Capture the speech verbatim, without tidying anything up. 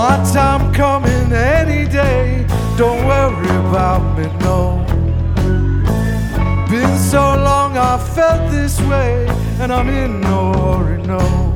My time coming any day. Don't worry about me, no. Been so long I felt this way, and I'm in no hurry, no.